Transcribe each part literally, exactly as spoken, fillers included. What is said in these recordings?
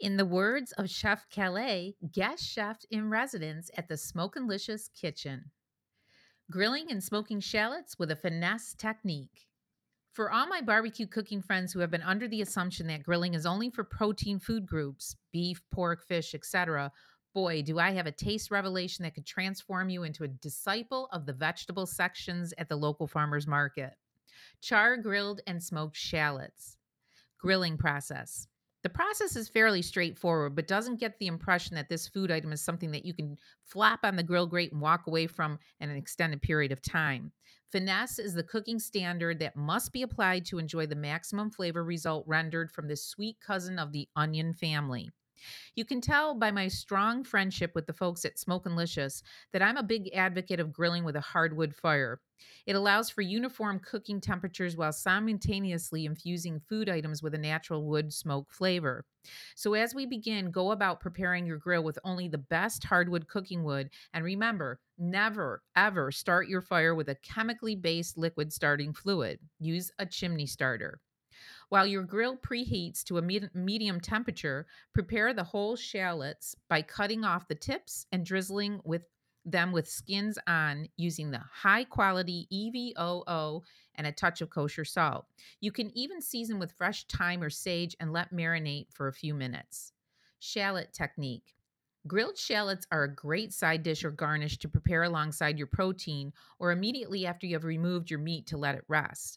In the words of Chef Calais, guest chef in residence at the Smokin'licious Kitchen, grilling and smoking shallots with a finesse technique. For all my barbecue cooking friends who have been under the assumption that grilling is only for protein food groups, beef, pork, fish, et cetera, boy, do I have a taste revelation that could transform you into a disciple of the vegetable sections at the local farmer's market. Char grilled and smoked shallots. Grilling process. The process is fairly straightforward, but doesn't get the impression that this food item is something that you can flap on the grill grate and walk away from in an extended period of time. Finesse is the cooking standard that must be applied to enjoy the maximum flavor result rendered from this sweet cousin of the onion family. You can tell by my strong friendship with the folks at Smokin'licious that I'm a big advocate of grilling with a hardwood fire. It allows for uniform cooking temperatures while simultaneously infusing food items with a natural wood smoke flavor. So, as we begin, go about preparing your grill with only the best hardwood cooking wood. And remember, never, ever start your fire with a chemically based liquid starting fluid. Use a chimney starter. While your grill preheats to a med- medium temperature, prepare the whole shallots by cutting off the tips and drizzling with them with skins on using the high quality E V O O and a touch of kosher salt. You can even season with fresh thyme or sage and let marinate for a few minutes. Shallot technique. Grilled shallots are a great side dish or garnish to prepare alongside your protein or immediately after you have removed your meat to let it rest.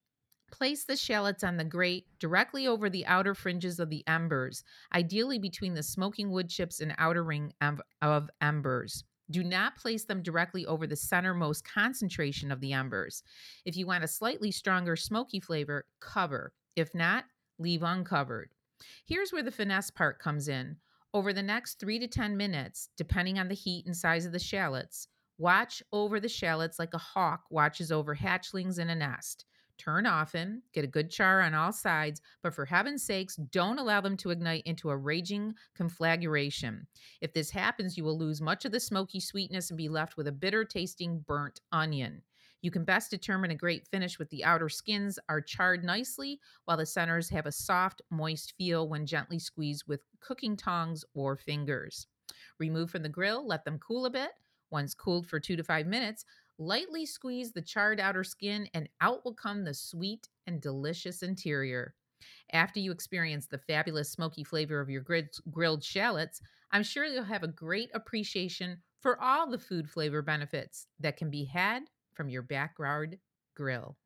Place the shallots on the grate directly over the outer fringes of the embers, ideally between the smoking wood chips and outer ring of, of embers. Do not place them directly over the centermost concentration of the embers. If you want a slightly stronger smoky flavor, cover. If not, leave uncovered. Here's where the finesse part comes in. Over the next three to ten minutes, depending on the heat and size of the shallots, watch over the shallots like a hawk watches over hatchlings in a nest. Turn often, get a good char on all sides, but for heaven's sakes, don't allow them to ignite into a raging conflagration. If this happens, you will lose much of the smoky sweetness and be left with a bitter tasting burnt onion. You can best determine a great finish with the outer skins are charred nicely, while the centers have a soft, moist feel when gently squeezed with cooking tongs or fingers. Remove from the grill, let them cool a bit. Once cooled for two to five minutes, lightly squeeze the charred outer skin, and out will come the sweet and delicious interior. After you experience the fabulous smoky flavor of your grid- grilled shallots, I'm sure you'll have a great appreciation for all the food flavor benefits that can be had from your backyard grill.